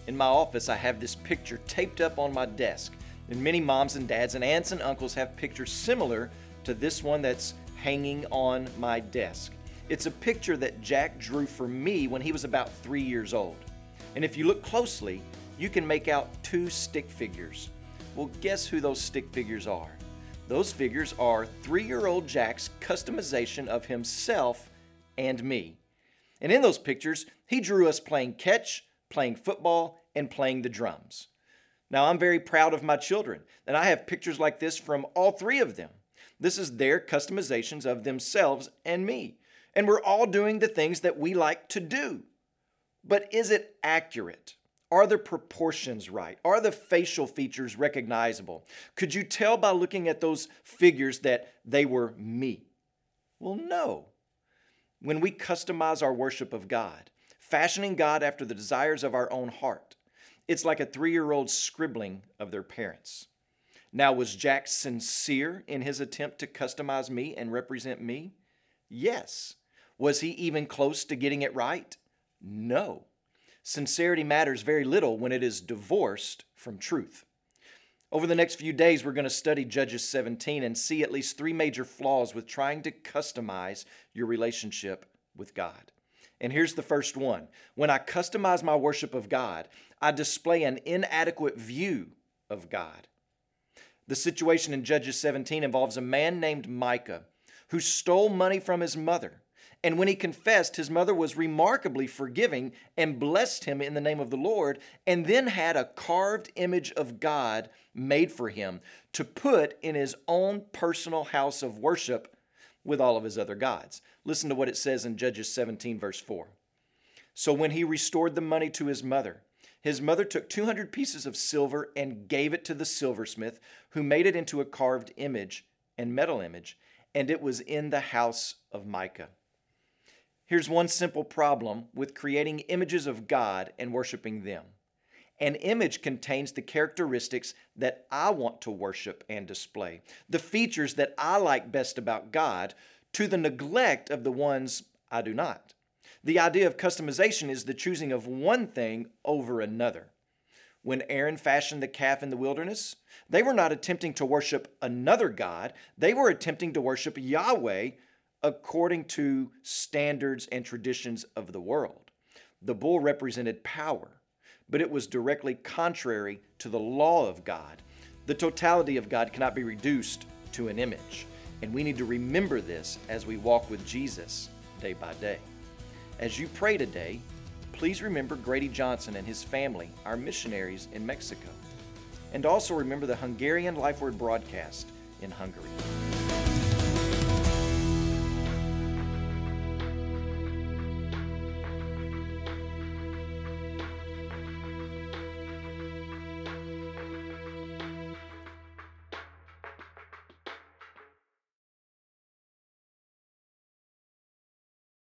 In my office, I have this picture taped up on my desk, and many moms and dads and aunts and uncles have pictures similar to this one that's hanging on my desk. It's a picture that Jack drew for me when he was about 3 years old. And if you look closely, you can make out two stick figures. Well, guess who those stick figures are? Those figures are 3-year-old Jack's customization of himself and me. And in those pictures, he drew us playing catch, playing football, and playing the drums. Now, I'm very proud of my children, and I have pictures like this from all 3 of them. This is their customizations of themselves and me. And we're all doing the things that we like to do. But is it accurate? Are the proportions right? Are the facial features recognizable? Could you tell by looking at those figures that they were me? Well, no. When we customize our worship of God, fashioning God after the desires of our own heart, it's like a 3-year-old scribbling of their parents. Now, was Jack sincere in his attempt to customize me and represent me? Yes. Was he even close to getting it right? No. Sincerity matters very little when it is divorced from truth. Over the next few days, we're going to study Judges 17 and see at least 3 major flaws with trying to customize your relationship with God. And here's the first one. When I customize my worship of God, I display an inadequate view of God. The situation in Judges 17 involves a man named Micah who stole money from his mother. And when he confessed, his mother was remarkably forgiving and blessed him in the name of the Lord, and then had a carved image of God made for him to put in his own personal house of worship with all of his other gods. Listen to what it says in Judges 17, verse 4. So when he restored the money to his mother took 200 pieces of silver and gave it to the silversmith, who made it into a carved image and metal image, and it was in the house of Micah. Here's one simple problem with creating images of God and worshiping them. An image contains the characteristics that I want to worship and display, the features that I like best about God, to the neglect of the ones I do not. The idea of customization is the choosing of one thing over another. When Aaron fashioned the calf in the wilderness, they were not attempting to worship another God. They were attempting to worship Yahweh according to standards and traditions of the world. The bull represented power, but it was directly contrary to the law of God. The totality of God cannot be reduced to an image, and we need to remember this as we walk with Jesus day by day. As you pray today, please remember Grady Johnson and his family, our missionaries in Mexico. And also remember the Hungarian Life Word broadcast in Hungary.